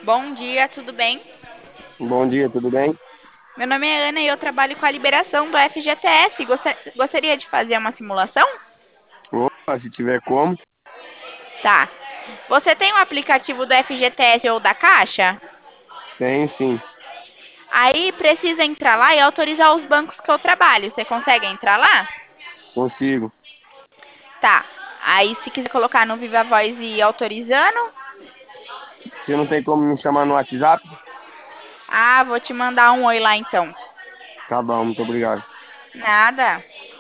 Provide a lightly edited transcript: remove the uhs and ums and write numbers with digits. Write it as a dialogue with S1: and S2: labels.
S1: Bom dia, tudo bem?
S2: Bom dia, tudo bem?
S1: Meu nome é Ana e eu trabalho com a liberação do FGTS. Gostaria de fazer uma simulação?
S2: Opa, se tiver como,
S1: Tá. Você tem o aplicativo do FGTS ou da Caixa?
S2: tem sim,
S1: Aí precisa entrar lá e autorizar os bancos que eu trabalho. Você consegue entrar lá?
S2: consigo.
S1: Tá. Aí se quiser colocar no Viva Voz e ir autorizando.
S2: Você não tem como me chamar no WhatsApp?
S1: Ah, vou te mandar um oi lá então.
S2: Tá bom, muito obrigado.
S1: Nada.